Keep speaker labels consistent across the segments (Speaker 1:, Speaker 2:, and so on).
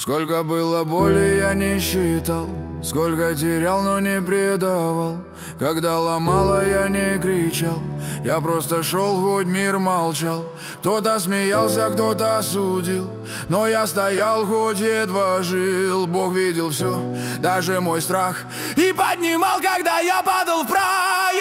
Speaker 1: Сколько было боли, я не считал, сколько терял, но не предавал. Когда ломало, я не кричал, я просто шел, хоть мир молчал. Кто-то смеялся, кто-то осудил, но я стоял, хоть едва жил. Бог видел все, даже мой страх, и поднимал, когда я падал в прах.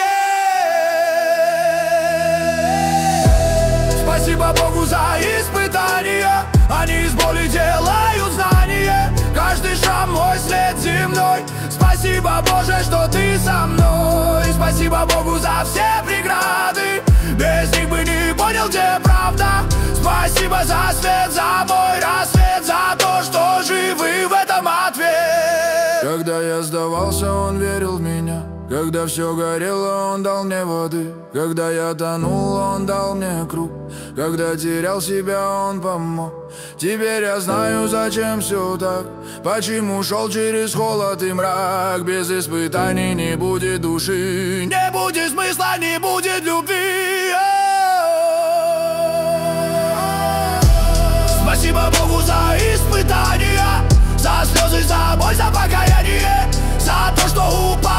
Speaker 1: Спасибо Богу за испытания, они из боли делают знания. Каждый шрам мой след земной. Спасибо, Боже, что ты со мной. Спасибо Богу за все преграды, без них бы не понял, где правда. Спасибо за свет, за мой рассвет, за то, что живы, в этом ответ. Когда я сдавался, он верил в меня. Когда все горело, он дал мне воды. Когда я тонул, он дал мне круг. Когда терял себя, он помог. Теперь я знаю, зачем все так, почему шел через холод и мрак. Без испытаний не будет души, не будет смысла, не будет любви. Спасибо Богу за испытания, за слезы, за боль, за покаяние, за то, что упал.